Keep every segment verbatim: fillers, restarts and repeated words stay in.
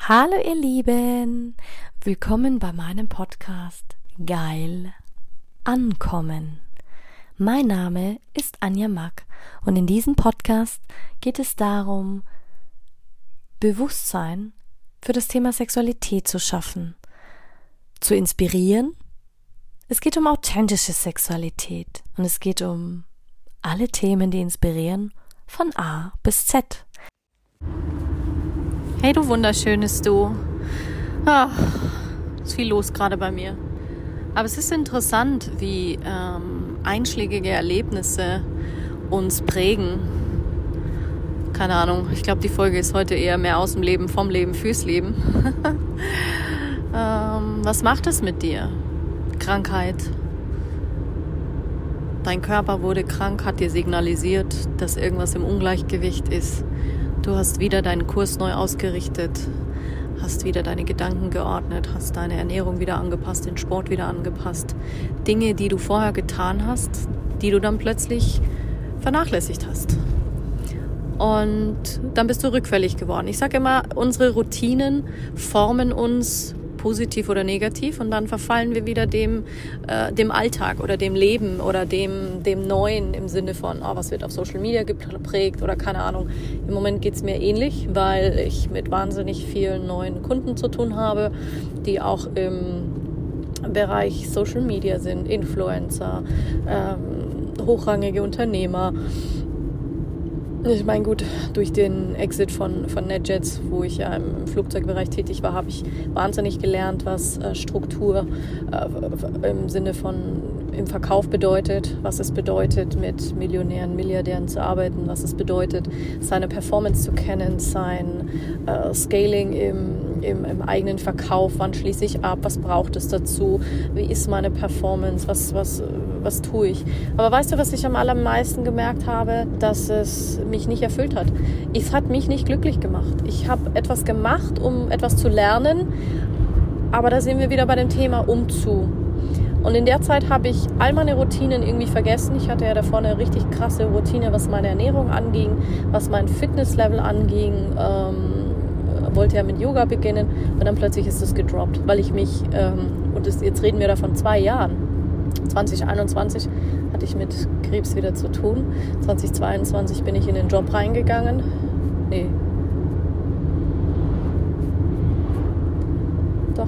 Hallo ihr Lieben, willkommen bei meinem Podcast Geil Ankommen. Mein Name ist Anja Mack und in diesem Podcast geht es darum, Bewusstsein für das Thema Sexualität zu schaffen, zu inspirieren. Es geht um authentische Sexualität und es geht um alle Themen, die inspirieren, von A bis Z. Hey du wunderschönes Du. Ach, ist viel los gerade bei mir. Aber es ist interessant, wie ähm, einschlägige Erlebnisse uns prägen. Keine Ahnung, ich glaube, die Folge ist heute eher mehr aus dem Leben, vom Leben, fürs Leben. ähm, was macht es mit dir? Krankheit. Dein Körper wurde krank, hat dir signalisiert, dass irgendwas im Ungleichgewicht ist. Du hast wieder deinen Kurs neu ausgerichtet, hast wieder deine Gedanken geordnet, hast deine Ernährung wieder angepasst, den Sport wieder angepasst. Dinge, die du vorher getan hast, die du dann plötzlich vernachlässigt hast. Und dann bist du rückfällig geworden. Ich sage immer, unsere Routinen formen uns positiv oder negativ und dann verfallen wir wieder dem, äh, dem Alltag oder dem Leben oder dem, dem Neuen im Sinne von, oh, was wird auf Social Media geprägt oder keine Ahnung. Im Moment geht es mir ähnlich, weil ich mit wahnsinnig vielen neuen Kunden zu tun habe, die auch im Bereich Social Media sind, Influencer, ähm, hochrangige Unternehmer. Ich meine, gut, durch den Exit von, von NetJets, wo ich ja im Flugzeugbereich tätig war, habe ich wahnsinnig gelernt, was äh, Struktur äh, im Sinne von im Verkauf bedeutet, was es bedeutet, mit Millionären, Milliardären zu arbeiten, was es bedeutet, seine Performance zu kennen, sein äh, Scaling im, im, im eigenen Verkauf, wann schließe ich ab, was braucht es dazu, wie ist meine Performance, was, was, was tue ich. Aber weißt du, was ich am allermeisten gemerkt habe? Dass es mich nicht erfüllt hat. Es hat mich nicht glücklich gemacht. Ich habe etwas gemacht, um etwas zu lernen, aber da sind wir wieder bei dem Thema Umzu. Und in der Zeit habe ich all meine Routinen irgendwie vergessen. Ich hatte ja davor eine richtig krasse Routine, was meine Ernährung anging, was mein Fitnesslevel anging, ähm, wollte ja mit Yoga beginnen und dann plötzlich ist es gedroppt, weil ich mich, ähm, und das, jetzt reden wir davon zwei Jahren, zwanzig einundzwanzig hatte ich mit Krebs wieder zu tun, zwanzig zweiundzwanzig bin ich in den Job reingegangen, nee, doch,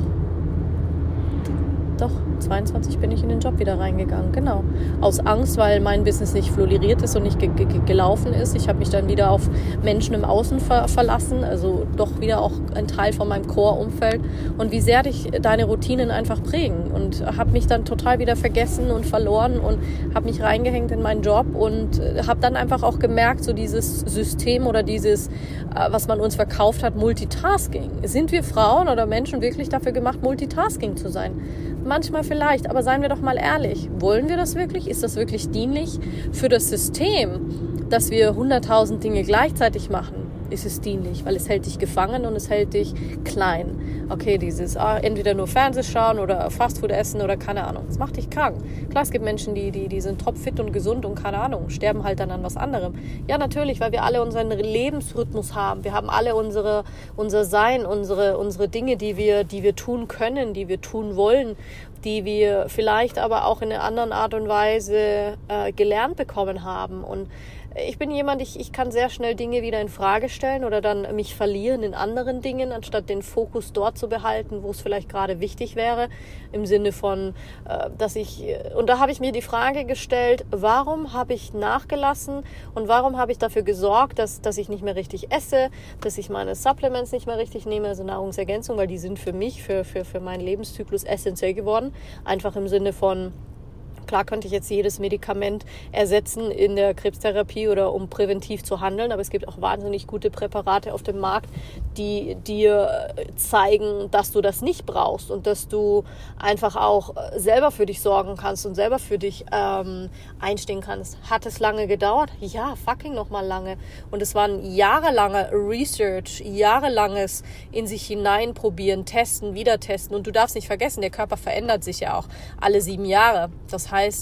doch, zweiundzwanzig bin ich in den Job wieder reingegangen, genau. Aus Angst, weil mein Business nicht floriert ist und nicht ge- ge- gelaufen ist. Ich habe mich dann wieder auf Menschen im Außen ver- verlassen, also doch wieder auch ein Teil von meinem Core-Umfeld. Und wie sehr dich deine Routinen einfach prägen. Und habe mich dann total wieder vergessen und verloren und habe mich reingehängt in meinen Job und habe dann einfach auch gemerkt, so dieses System oder dieses, was man uns verkauft hat, Multitasking. Sind wir Frauen oder Menschen wirklich dafür gemacht, Multitasking zu sein? Manchmal vielleicht, aber seien wir doch mal ehrlich. Wollen wir das wirklich? Ist das wirklich dienlich für das System, dass wir hunderttausend Dinge gleichzeitig machen? Ist es dienlich, weil es hält dich gefangen und es hält dich klein. Okay, dieses ah, entweder nur Fernseh schauen oder Fastfood essen oder keine Ahnung. Das macht dich krank. Klar, es gibt Menschen, die, die, die sind topfit und gesund und keine Ahnung, sterben halt dann an was anderem. Ja, natürlich, weil wir alle unseren Lebensrhythmus haben. Wir haben alle unsere, unser Sein, unsere, unsere Dinge, die wir, die wir tun können, die wir tun wollen, die wir vielleicht aber auch in einer anderen Art und Weise äh, gelernt bekommen haben. Und ich bin jemand, ich, ich kann sehr schnell Dinge wieder in Frage stellen oder dann mich verlieren in anderen Dingen, anstatt den Fokus dort zu behalten, wo es vielleicht gerade wichtig wäre, im Sinne von, äh, dass ich, und da habe ich mir die Frage gestellt, warum habe ich nachgelassen und warum habe ich dafür gesorgt, dass, dass ich nicht mehr richtig esse, dass ich meine Supplements nicht mehr richtig nehme, also Nahrungsergänzung, weil die sind für mich, für, für, für meinen Lebenszyklus essentiell geworden, einfach im Sinne von, klar könnte ich jetzt jedes Medikament ersetzen in der Krebstherapie oder um präventiv zu handeln, aber es gibt auch wahnsinnig gute Präparate auf dem Markt, die dir zeigen, dass du das nicht brauchst und dass du einfach auch selber für dich sorgen kannst und selber für dich ähm, einstehen kannst. Hat es lange gedauert? Ja, fucking nochmal lange. Und es war ein jahrelanger Research, jahrelanges in sich hineinprobieren, testen, wieder testen. Und du darfst nicht vergessen, der Körper verändert sich ja auch alle sieben Jahre. Das heißt,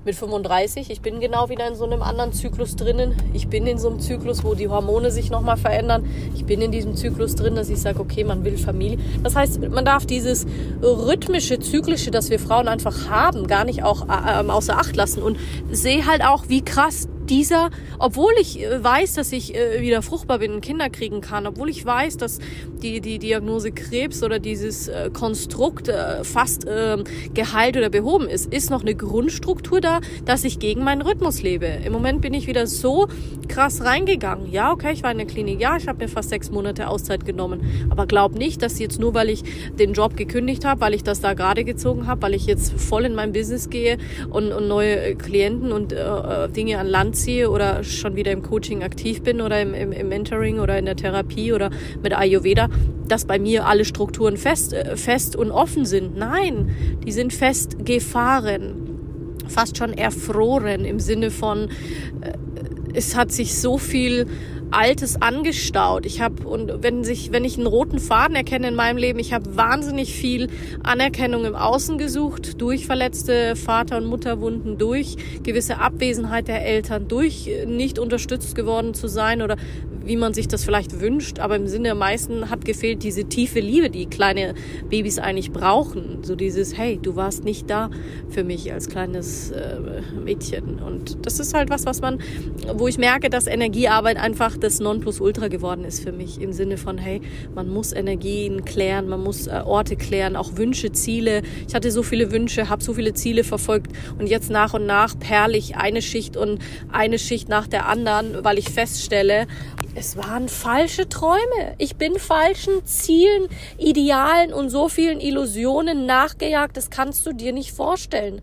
mit fünfunddreißig. Ich bin genau wieder in so einem anderen Zyklus drinnen. Ich bin in so einem Zyklus, wo die Hormone sich nochmal verändern. Ich bin in diesem Zyklus drin, dass ich sage, okay, man will Familie. Das heißt, man darf dieses rhythmische, zyklische, das wir Frauen einfach haben, gar nicht auch äh, außer Acht lassen. Und sehe halt auch, wie krass dieser, obwohl ich äh, weiß, dass ich äh, wieder fruchtbar bin und Kinder kriegen kann, obwohl ich weiß, dass die, die Diagnose Krebs oder dieses äh, Konstrukt äh, fast äh, geheilt oder behoben ist, ist noch eine Grundstruktur da, dass ich gegen meinen Rhythmus lebe. Im Moment bin ich wieder so krass reingegangen. Ja, okay, ich war in der Klinik. Ja, ich habe mir fast sechs Monate Auszeit genommen. Aber glaub nicht, dass jetzt nur, weil ich den Job gekündigt habe, weil ich das da gerade gezogen habe, weil ich jetzt voll in mein Business gehe und, und neue Klienten und äh, Dinge an Land ziehe oder schon wieder im Coaching aktiv bin oder im, im, im Mentoring oder in der Therapie oder mit Ayurveda, dass bei mir alle Strukturen fest, äh, fest und offen sind. Nein, die sind festgefahren, fast schon erfroren im Sinne von, äh, es hat sich so viel Altes angestaut. Ich habe, und wenn sich, wenn ich einen roten Faden erkenne in meinem Leben, ich habe wahnsinnig viel Anerkennung im Außen gesucht, durch verletzte Vater- und Mutterwunden, durch gewisse Abwesenheit der Eltern, durch nicht unterstützt geworden zu sein oder wie man sich das vielleicht wünscht, aber im Sinne der meisten hat gefehlt diese tiefe Liebe, die kleine Babys eigentlich brauchen. So dieses, hey, du warst nicht da für mich als kleines äh, Mädchen. Und das ist halt was, was man, wo ich merke, dass Energiearbeit einfach das Nonplusultra geworden ist für mich. Im Sinne von, hey, man muss Energien klären, man muss äh, Orte klären, auch Wünsche, Ziele. Ich hatte so viele Wünsche, habe so viele Ziele verfolgt und jetzt nach und nach perle ich eine Schicht und eine Schicht nach der anderen, weil ich feststelle, es waren falsche Träume. Ich bin falschen Zielen, Idealen und so vielen Illusionen nachgejagt. Das kannst du dir nicht vorstellen.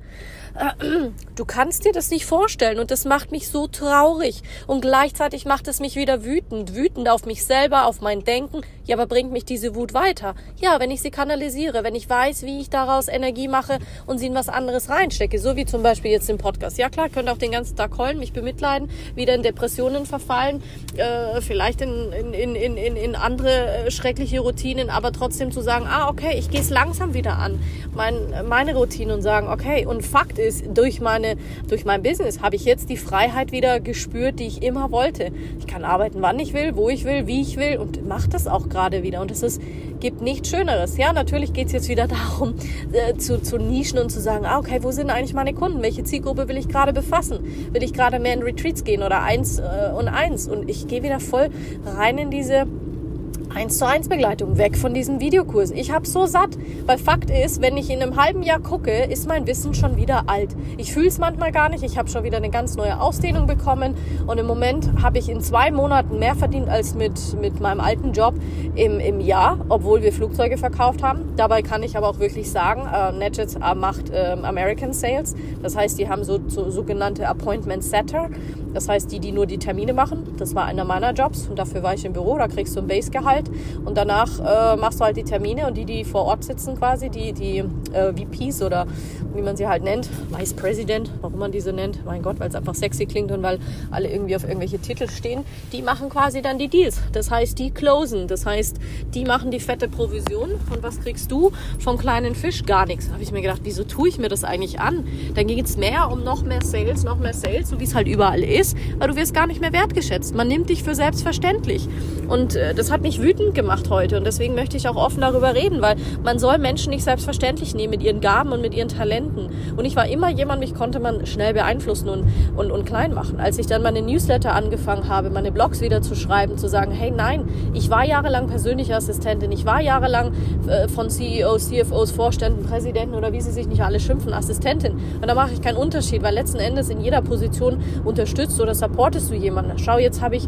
Du kannst dir das nicht vorstellen und das macht mich so traurig und gleichzeitig macht es mich wieder wütend, wütend auf mich selber, auf mein Denken. Ja, aber bringt mich diese Wut weiter? Ja, wenn ich sie kanalisiere, wenn ich weiß, wie ich daraus Energie mache und sie in was anderes reinstecke, so wie zum Beispiel jetzt im Podcast. Ja klar, ich könnte auch den ganzen Tag heulen, mich bemitleiden, wieder in Depressionen verfallen, äh, vielleicht in, in, in, in, in andere äh, schreckliche Routinen, aber trotzdem zu sagen, ah okay, ich gehe es langsam wieder an, mein, meine Routine und sagen, okay, und Fakt ist, durch meine, durch mein Business habe ich jetzt die Freiheit wieder gespürt, die ich immer wollte. Ich kann arbeiten, wann ich will, wo ich will, wie ich will und mache das auch gerade wieder. Und es ist, gibt nichts Schöneres. Ja, natürlich geht es jetzt wieder darum, äh, zu, zu nischen und zu sagen, ah, okay, wo sind eigentlich meine Kunden? Welche Zielgruppe will ich gerade befassen? Will ich gerade mehr in Retreats gehen oder eins äh, und eins? Und ich gehe wieder voll rein in diese eins zu eins Begleitung, weg von diesen Videokursen. Ich habe so satt, weil Fakt ist, wenn ich in einem halben Jahr gucke, ist mein Wissen schon wieder alt. Ich fühle es manchmal gar nicht. Ich habe schon wieder eine ganz neue Ausdehnung bekommen und im Moment habe ich in zwei Monaten mehr verdient als mit, mit meinem alten Job im, im Jahr, obwohl wir Flugzeuge verkauft haben. Dabei kann ich aber auch wirklich sagen, äh, NetJets äh, macht äh, American Sales. Das heißt, die haben so, so sogenannte Appointment Setter. Das heißt, die, die nur die Termine machen. Das war einer meiner Jobs und dafür war ich im Büro. Da kriegst du ein Basegehalt und danach äh, machst du halt die Termine und die, die vor Ort sitzen quasi, die, die äh, V Ps oder wie man sie halt nennt, Vice President, warum man diese nennt, mein Gott, weil es einfach sexy klingt und weil alle irgendwie auf irgendwelche Titel stehen, die machen quasi dann die Deals. Das heißt, die closen. Das heißt, die machen die fette Provision. Und was kriegst du vom kleinen Fisch? Gar nichts. Da habe ich mir gedacht, wieso tue ich mir das eigentlich an? Dann geht es mehr um noch mehr Sales, noch mehr Sales, so wie es halt überall ist, weil du wirst gar nicht mehr wertgeschätzt. Man nimmt dich für selbstverständlich. Und äh, das hat mich wütend gemacht heute. Und deswegen möchte ich auch offen darüber reden, weil man soll Menschen nicht selbstverständlich nehmen mit ihren Gaben und mit ihren Talenten. Und ich war immer jemand, mich konnte man schnell beeinflussen und, und, und klein machen. Als ich dann meine Newsletter angefangen habe, meine Blogs wieder zu schreiben, zu sagen, hey nein, ich war jahrelang persönliche Assistentin, ich war jahrelang äh, von C E Os, C F Os, Vorständen, Präsidenten oder wie sie sich nicht alle schimpfen, Assistentin. Und da mache ich keinen Unterschied, weil letzten Endes in jeder Position unterstützt oder supportest du jemanden. Schau, jetzt habe ich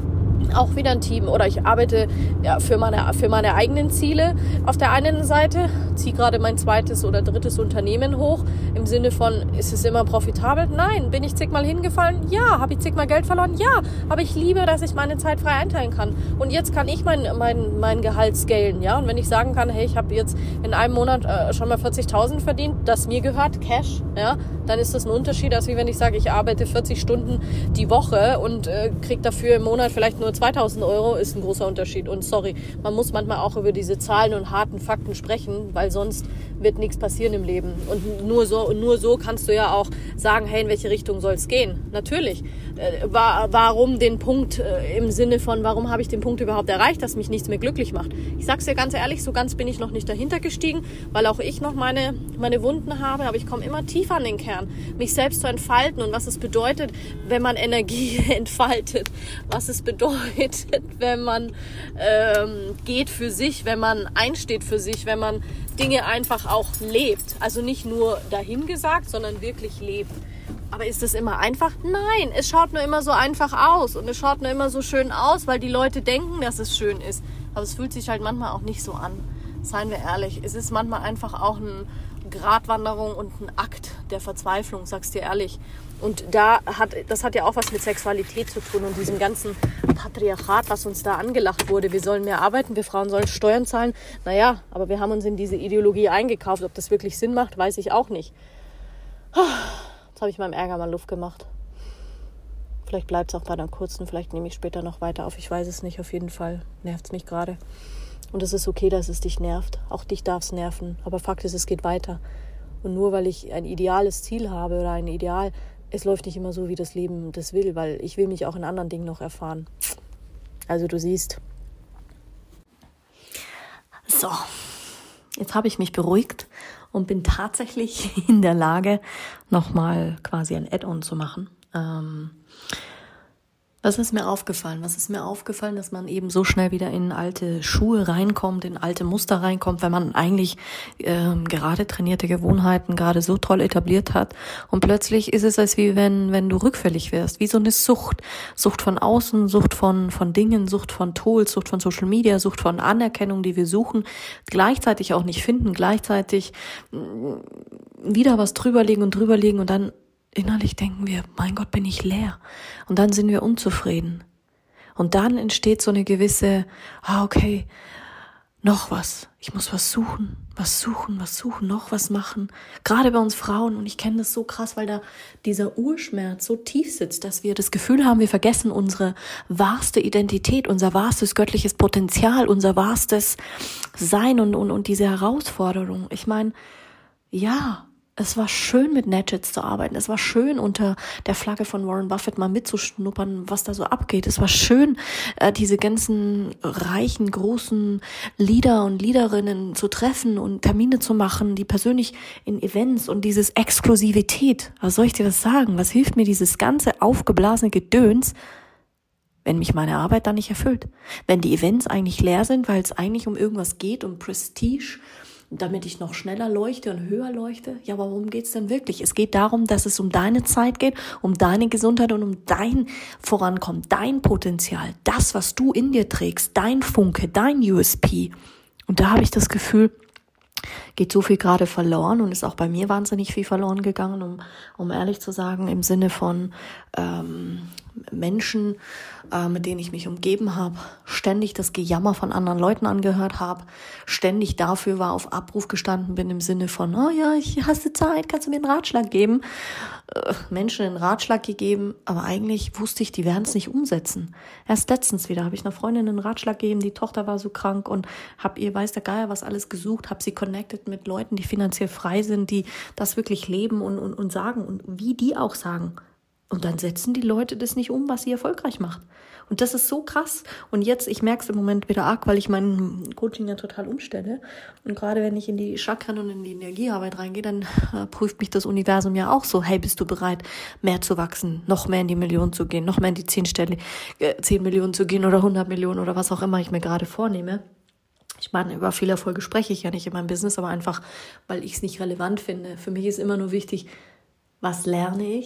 auch wieder ein Team oder ich arbeite ja, für meine, für meine eigenen Ziele auf der einen Seite, ziehe gerade mein zweites oder drittes Unternehmen hoch, im Sinne von, ist es immer profitabel? Nein. Bin ich zigmal hingefallen? Ja. Habe ich zigmal Geld verloren? Ja. Aber ich liebe, dass ich meine Zeit frei einteilen kann. Und jetzt kann ich mein, mein, mein Gehalt scalen, ja. Und wenn ich sagen kann, hey, ich habe jetzt in einem Monat äh, schon mal vierzigtausend verdient, das mir gehört, Cash, ja, dann ist das ein Unterschied, als wie wenn ich sage, ich arbeite vierzig Stunden die Woche und äh, kriege dafür im Monat vielleicht nur zweitausend Euro, ist ein großer Unterschied. Und sorry, man muss manchmal auch über diese Zahlen und harten Fakten sprechen, weil sonst wird nichts passieren im Leben. Und nur so, nur so kannst du ja auch sagen, hey, in welche Richtung soll es gehen? Natürlich. Äh, wa- warum den Punkt äh, im Sinne von, warum habe ich den Punkt überhaupt erreicht, dass mich nichts mehr glücklich macht? Ich sag's dir ganz ehrlich, so ganz bin ich noch nicht dahinter gestiegen, weil auch ich noch meine, meine Wunden habe, aber ich komme immer tiefer an den Kern, mich selbst zu entfalten und was es bedeutet, wenn man Energie entfaltet, was es bedeutet, wenn man ähm, geht für sich, wenn man einsteht für sich, wenn man Dinge einfach auch lebt. Also nicht nur dahingesagt, sondern wirklich lebt. Aber ist das immer einfach? Nein, es schaut nur immer so einfach aus und es schaut nur immer so schön aus, weil die Leute denken, dass es schön ist. Aber es fühlt sich halt manchmal auch nicht so an. Seien wir ehrlich, es ist manchmal einfach auch eine Gratwanderung und ein Akt der Verzweiflung, sag's dir ehrlich. Und da hat, das hat ja auch was mit Sexualität zu tun und diesem ganzen Patriarchat, was uns da angelacht wurde. Wir sollen mehr arbeiten, wir Frauen sollen Steuern zahlen. Naja, aber wir haben uns in diese Ideologie eingekauft. Ob das wirklich Sinn macht, weiß ich auch nicht. Jetzt habe ich meinem Ärger mal Luft gemacht. Vielleicht bleibt es auch bei einer kurzen, vielleicht nehme ich später noch weiter auf. Ich weiß es nicht, auf jeden Fall nervt es mich gerade. Und es ist okay, dass es dich nervt. Auch dich darf es nerven. Aber Fakt ist, es geht weiter. Und nur weil ich ein ideales Ziel habe oder ein Ideal, es läuft nicht immer so, wie das Leben das will, weil ich will mich auch in anderen Dingen noch erfahren. Also du siehst. So, jetzt habe ich mich beruhigt und bin tatsächlich in der Lage, nochmal quasi ein Add-on zu machen. Ähm, was ist mir aufgefallen? Was ist mir aufgefallen, dass man eben so schnell wieder in alte Schuhe reinkommt, in alte Muster reinkommt, wenn man eigentlich ähm, gerade trainierte Gewohnheiten gerade so toll etabliert hat. Und plötzlich ist es, als wie wenn wenn du rückfällig wirst, wie so eine Sucht. Sucht von außen, Sucht von von Dingen, Sucht von Tools, Sucht von Social Media, Sucht von Anerkennung, die wir suchen, gleichzeitig auch nicht finden, gleichzeitig mh, wieder was drüberlegen und drüberlegen und dann innerlich denken wir, mein Gott, bin ich leer. Und dann sind wir unzufrieden. Und dann entsteht so eine gewisse, ah, okay, noch was. Ich muss was suchen, was suchen, was suchen, noch was machen. Gerade bei uns Frauen. Und ich kenne das so krass, weil da dieser Urschmerz so tief sitzt, dass wir das Gefühl haben, wir vergessen unsere wahrste Identität, unser wahrstes göttliches Potenzial, unser wahrstes Sein und, und, und diese Herausforderung. Ich meine, ja, es war schön, mit Natchez zu arbeiten. Es war schön, unter der Flagge von Warren Buffett mal mitzuschnuppern, was da so abgeht. Es war schön, diese ganzen reichen, großen Leader und Leaderinnen zu treffen und Termine zu machen, die persönlich in Events und dieses Exklusivität. Was soll ich dir das sagen? Was hilft mir dieses ganze aufgeblasene Gedöns, wenn mich meine Arbeit dann nicht erfüllt? Wenn die Events eigentlich leer sind, weil es eigentlich um irgendwas geht, um Prestige, damit ich noch schneller leuchte und höher leuchte? Ja, aber worum geht's denn wirklich? Es geht darum, dass es um deine Zeit geht, um deine Gesundheit und um dein Vorankommen, dein Potenzial, das, was du in dir trägst, dein Funke, dein U S P. Und da habe ich das Gefühl, geht so viel gerade verloren und ist auch bei mir wahnsinnig viel verloren gegangen, um, um ehrlich zu sagen, im Sinne von ähm, Menschen, äh, mit denen ich mich umgeben habe, ständig das Gejammer von anderen Leuten angehört habe, ständig dafür war, auf Abruf gestanden bin im Sinne von, oh ja, ich hasse Zeit, kannst du mir einen Ratschlag geben? Äh, Menschen einen Ratschlag gegeben, aber eigentlich wusste ich, die werden es nicht umsetzen. Erst letztens wieder habe ich einer Freundin einen Ratschlag gegeben, die Tochter war so krank und habe ihr, weiß der Geier, was alles gesucht, habe sie connected mit Leuten, die finanziell frei sind, die das wirklich leben und, und, und sagen und wie die auch sagen. Und dann setzen die Leute das nicht um, was sie erfolgreich macht. Und das ist so krass. Und jetzt, ich merke es im Moment wieder arg, weil ich mein Coaching ja total umstelle. Und gerade wenn ich in die Chakren und in die Energiearbeit reingehe, dann äh, prüft mich das Universum ja auch so. Hey, bist du bereit, mehr zu wachsen, noch mehr in die Millionen zu gehen, noch mehr in die zehn Stelle, äh, zehn Millionen zu gehen oder hundert Millionen oder was auch immer ich mir gerade vornehme. Ich meine, über viele Erfolge spreche ich ja nicht in meinem Business, aber einfach, weil ich es nicht relevant finde. Für mich ist immer nur wichtig, was lerne ich?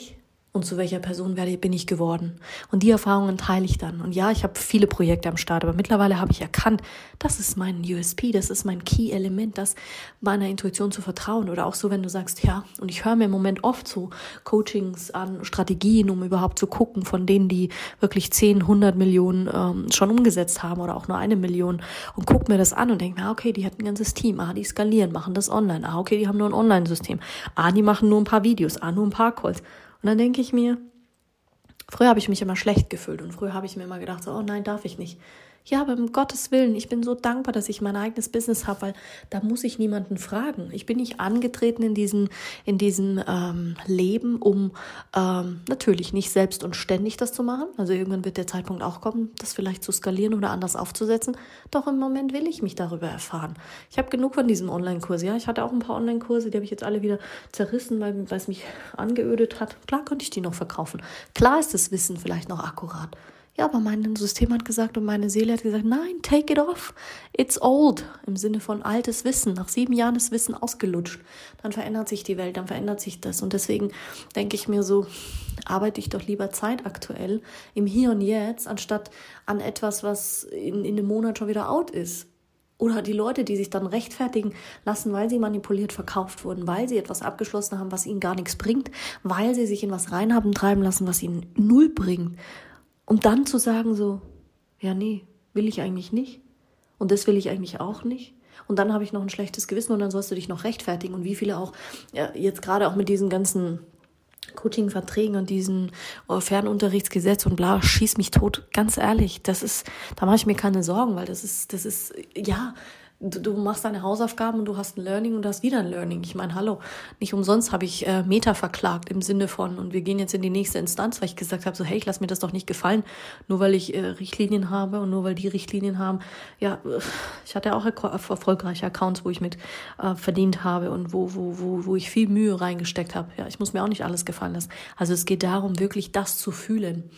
und zu welcher Person werde, bin ich geworden. Und die Erfahrungen teile ich dann. Und ja, ich habe viele Projekte am Start, aber mittlerweile habe ich erkannt, das ist mein U S P, das ist mein Key-Element, das meiner Intuition zu vertrauen. Oder auch so, wenn du sagst, ja, und ich höre mir im Moment oft so Coachings an, Strategien, um überhaupt zu gucken, von denen, die wirklich zehn, hundert Millionen ähm, schon umgesetzt haben oder auch nur eine Million, und guck mir das an und denke mir, ah, okay, die hat ein ganzes Team, ah, die skalieren, machen das online, ah, okay, die haben nur ein Online-System, ah, die machen nur ein paar Videos, ah, nur ein paar Calls. Und dann denke ich mir, früher habe ich mich immer schlecht gefühlt und früher habe ich mir immer gedacht, so, oh nein, darf ich nicht. Ja, aber um Gottes Willen, ich bin so dankbar, dass ich mein eigenes Business habe, weil da muss ich niemanden fragen. Ich bin nicht angetreten in diesem in diesem ähm, Leben, um ähm, natürlich nicht selbst und ständig das zu machen. Also irgendwann wird der Zeitpunkt auch kommen, das vielleicht zu skalieren oder anders aufzusetzen. Doch im Moment will ich mich darüber erfahren. Ich habe genug von diesem Online-Kurs. Ja, ich hatte auch ein paar Online-Kurse, die habe ich jetzt alle wieder zerrissen, weil, weil es mich angeödet hat. Klar könnte ich die noch verkaufen. Klar ist das Wissen vielleicht noch akkurat. Ja, aber mein System hat gesagt und meine Seele hat gesagt, nein, take it off. It's old. Im Sinne von altes Wissen. Nach sieben Jahren ist Wissen ausgelutscht. Dann verändert sich die Welt, dann verändert sich das. Und deswegen denke ich mir so, arbeite ich doch lieber zeitaktuell im Hier und Jetzt, anstatt an etwas, was in, in einem Monat schon wieder out ist. Oder die Leute, die sich dann rechtfertigen lassen, weil sie manipuliert verkauft wurden, weil sie etwas abgeschlossen haben, was ihnen gar nichts bringt, weil sie sich in was rein haben treiben lassen, was ihnen null bringt. Um dann zu sagen so, ja nee, will ich eigentlich nicht. Und das will ich eigentlich auch nicht. Und dann habe ich noch ein schlechtes Gewissen und dann sollst du dich noch rechtfertigen. Und wie viele auch, ja, jetzt gerade auch mit diesen ganzen Coaching-Verträgen und diesen Fernunterrichtsgesetz und bla, schieß mich tot. Ganz ehrlich, das ist, da mache ich mir keine Sorgen, weil das ist, das ist, ja, Du, du machst deine Hausaufgaben und du hast ein Learning und du hast wieder ein Learning. Ich meine, hallo, nicht umsonst habe ich äh, Meta verklagt im Sinne von, und wir gehen jetzt in die nächste Instanz, weil ich gesagt habe, so hey, ich lasse mir das doch nicht gefallen, nur weil ich äh, Richtlinien habe und nur weil die Richtlinien haben. Ja, ich hatte auch erfolgreiche Accounts, wo ich mit äh, verdient habe und wo, wo, wo, wo ich viel Mühe reingesteckt habe. Ja, ich muss mir auch nicht alles gefallen lassen. Also es geht darum, wirklich das zu fühlen.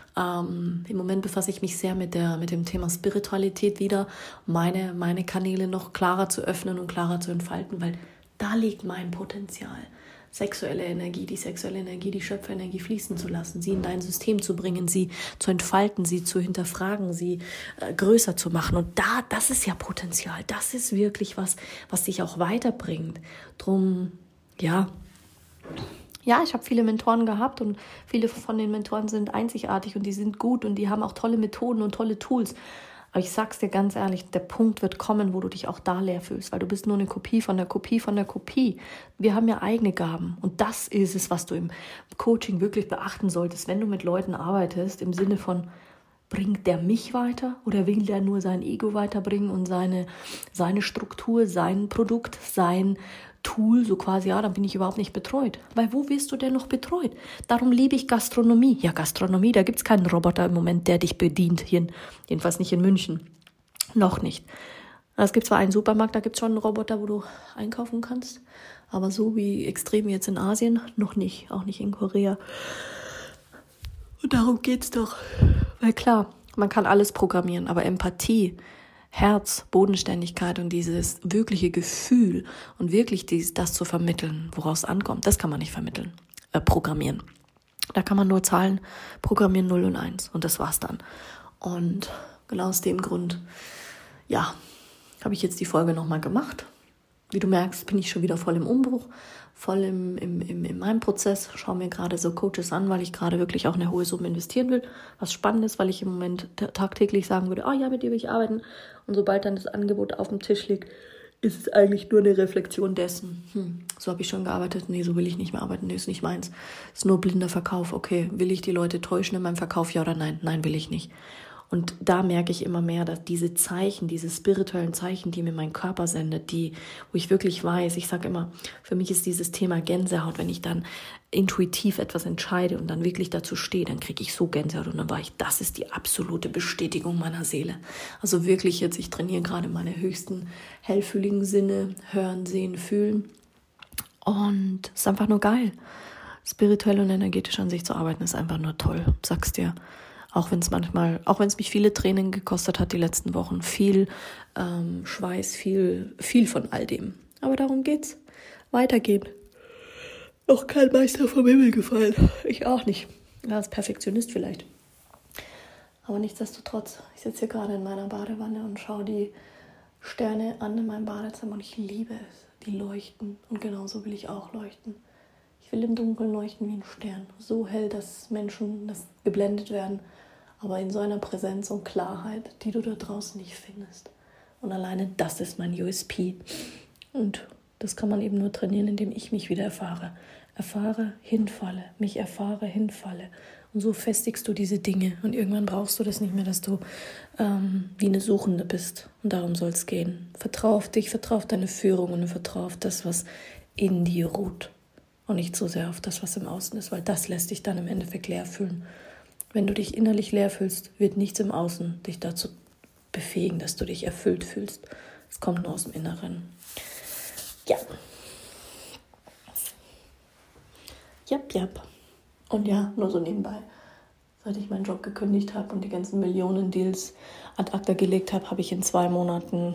Ähm, im Moment befasse ich mich sehr mit der mit dem Thema Spiritualität wieder, meine meine Kanäle noch klarer zu öffnen und klarer zu entfalten, weil da liegt mein Potenzial. Sexuelle Energie, die sexuelle Energie, die Schöpferenergie fließen zu lassen, sie in dein System zu bringen, sie zu entfalten, sie zu hinterfragen, sie äh, größer zu machen. Und da, das ist ja Potenzial, das ist wirklich was, was dich auch weiterbringt. Drum, ja... Ja, ich habe viele Mentoren gehabt und viele von den Mentoren sind einzigartig und die sind gut und die haben auch tolle Methoden und tolle Tools. Aber ich sag's dir ganz ehrlich, der Punkt wird kommen, wo du dich auch da leer fühlst, weil du bist nur eine Kopie von der Kopie von der Kopie. Wir haben ja eigene Gaben und das ist es, was du im Coaching wirklich beachten solltest, wenn du mit Leuten arbeitest, im Sinne von, bringt der mich weiter oder will der nur sein Ego weiterbringen und seine, seine Struktur, sein Produkt, sein Tool, so quasi, ja, dann bin ich überhaupt nicht betreut. Weil wo wirst du denn noch betreut? Darum liebe ich Gastronomie. Ja, Gastronomie, da gibt's keinen Roboter im Moment, der dich bedient. Hier, jedenfalls nicht in München. Noch nicht. Es gibt zwar einen Supermarkt, da gibt's schon einen Roboter, wo du einkaufen kannst. Aber so wie extrem jetzt in Asien, noch nicht. Auch nicht in Korea. Und darum geht's doch. Weil klar, man kann alles programmieren, aber Empathie, Herz, Bodenständigkeit und dieses wirkliche Gefühl und wirklich dies, das zu vermitteln, woraus es ankommt, das kann man nicht vermitteln, äh, programmieren. Da kann man nur Zahlen programmieren, null und eins und das war's dann. Und genau aus dem Grund, ja, habe ich jetzt die Folge nochmal gemacht. Wie du merkst, bin ich schon wieder voll im Umbruch, voll im, im, im, in meinem Prozess. Schaue mir gerade so Coaches an, weil ich gerade wirklich auch eine hohe Summe investieren will. Was spannend ist, weil ich im Moment tagtäglich sagen würde, oh ja, mit dir will ich arbeiten. Und sobald dann das Angebot auf dem Tisch liegt, ist es eigentlich nur eine Reflexion dessen. Hm, so habe ich schon gearbeitet. Nee, so will ich nicht mehr arbeiten. Nee, ist nicht meins. Ist nur blinder Verkauf. Okay, will ich die Leute täuschen in meinem Verkauf? Ja oder nein? Nein, will ich nicht. Und da merke ich immer mehr, dass diese Zeichen, diese spirituellen Zeichen, die mir mein Körper sendet, die, wo ich wirklich weiß, ich sage immer, für mich ist dieses Thema Gänsehaut, wenn ich dann intuitiv etwas entscheide und dann wirklich dazu stehe, dann kriege ich so Gänsehaut und dann war ich, das ist die absolute Bestätigung meiner Seele. Also wirklich jetzt, ich trainiere gerade meine höchsten hellfühligen Sinne, hören, sehen, fühlen und es ist einfach nur geil. Spirituell und energetisch an sich zu arbeiten ist einfach nur toll, sag's dir. Auch wenn es manchmal, auch wenn es mich viele Tränen gekostet hat die letzten Wochen, viel ähm, Schweiß, viel, viel von all dem. Aber darum geht's. Weitergehen. noch kein Meister vom Himmel gefallen. Ich auch nicht. Ja, als Perfektionist vielleicht. Aber nichtsdestotrotz, ich sitze hier gerade in meiner Badewanne und schaue die Sterne an in meinem Badezimmer und ich liebe es. Die leuchten und genauso will ich auch leuchten. Ich will im Dunkeln leuchten wie ein Stern. So hell, dass Menschen das geblendet werden, aber in so einer Präsenz und Klarheit, die du da draußen nicht findest. Und alleine das ist mein U S P. Und das kann man eben nur trainieren, indem ich mich wieder erfahre. Erfahre, hinfalle, mich erfahre, hinfalle. Und so festigst du diese Dinge. Und irgendwann brauchst du das nicht mehr, dass du ähm, wie eine Suchende bist. Und darum soll es gehen. Vertrau auf dich, vertrau auf deine Führung und vertrau auf das, was in dir ruht. Und nicht so sehr auf das, was im Außen ist, weil das lässt dich dann im Endeffekt leer fühlen. Wenn du dich innerlich leer fühlst, wird nichts im Außen dich dazu befähigen, dass du dich erfüllt fühlst. Es kommt nur aus dem Inneren. Ja. Jap, jap. Und ja, nur so nebenbei. Seit ich meinen Job gekündigt habe und die ganzen Millionen Deals ad acta gelegt habe, habe ich in zwei Monaten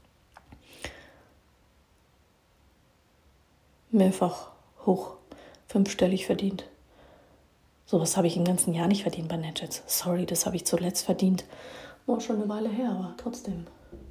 mehrfach hoch fünfstellig verdient. Sowas habe ich im ganzen Jahr nicht verdient bei NetJets. Sorry, das habe ich zuletzt verdient. War schon eine Weile her, aber trotzdem.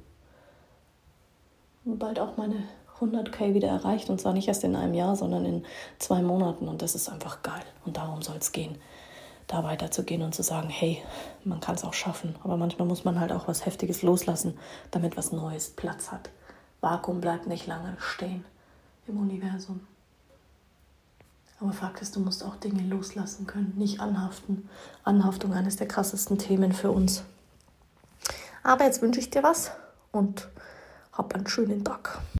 Bald auch meine hunderttausend wieder erreicht und zwar nicht erst in einem Jahr, sondern in zwei Monaten und das ist einfach geil und darum soll es gehen, da weiterzugehen und zu sagen, hey, man kann es auch schaffen, aber manchmal muss man halt auch was Heftiges loslassen, damit was Neues Platz hat. Vakuum bleibt nicht lange stehen im Universum. Aber Fakt ist, du musst auch Dinge loslassen können, nicht anhaften. Anhaftung, eines der krassesten Themen für uns. Aber jetzt wünsche ich dir was und hab einen schönen Tag.